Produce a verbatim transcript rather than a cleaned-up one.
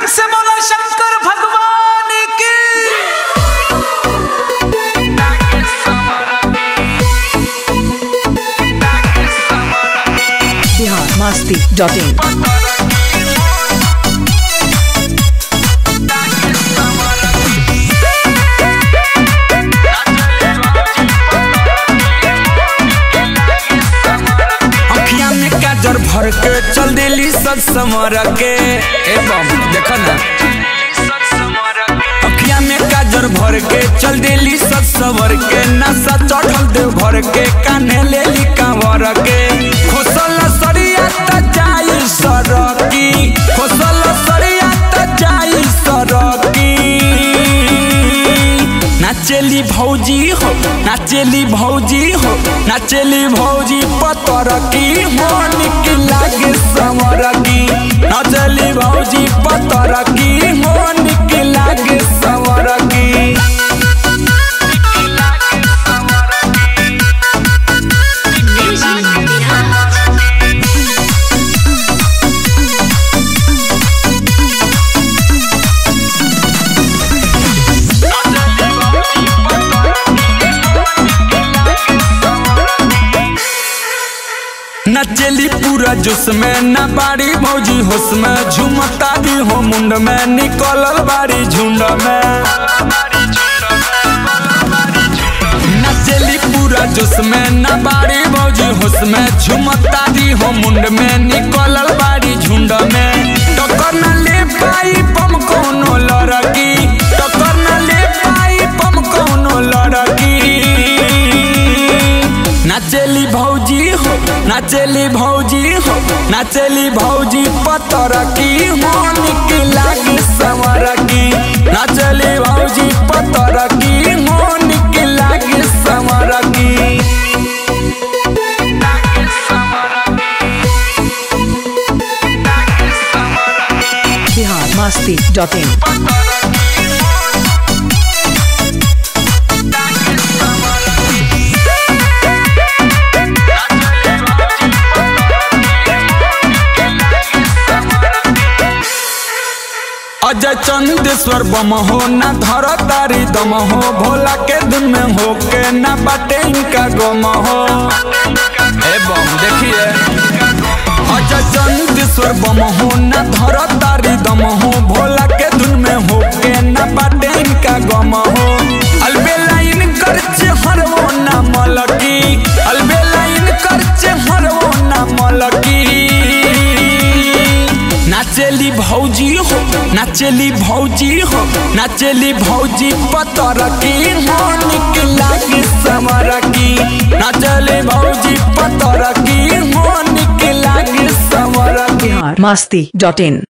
से बोला शंकर भगवान की। Bihar Masti dot in. गाजर भर के चल दिली सच समर के एवं देखो ना अखिया में गाजर भर के चल दिली सच सवर के नशा चढ़ल दे भर के कान्हे ले ली कांवर के खोसल सरिया त जाई सरकी खोसल सरिया त जाई सरकी नाचेली भौजी हो नाचेली भौजी हो नाचेली भौजी पतर की मन की लागे समर की नाचेली भौजी पतर की मन की लागे समर की। नचेली पूरा जुस में न बाड़ी भौजी होश में झुमता दी हो मुंड में निकलल बाड़ी झुंड में नचेली पूरा जुस में न बाड़ी भौजी होश में झुमता दी हो मुंड में निकलल बाड़ी झुंड में टक्कर न ले पाई पम कोनो लड़की टक्कर न ले पाई पम कोनो लड़की नाचेली भौजी हो नाचेली भौजी हो नाचेली भौजी पतर की मन की लागी समर की नाचेली भौजी पतर की मन की लागी समर की। Bihar Masti dot in. अजय चंदेश्वर बम हो न धर तारी दम हो भोला के धुन में हो के न बाटे इनका गम हो एवं देखिए अजय चंदेश्वर बम हो न धर तारी दम हो भोला के धुन में हो के न बाटे इनका गम हो अलबेला इन करचे हर वो न मलकी अलबेला इन करचे हर वो न मलकी नाचेली भौजी हो नाचेली भौजी हो नाचेली भौजी पतर की मन की लागी समर की नाचेली भौजी पतर की मन की लागी समर की। बिहार मस्ती डॉट इन।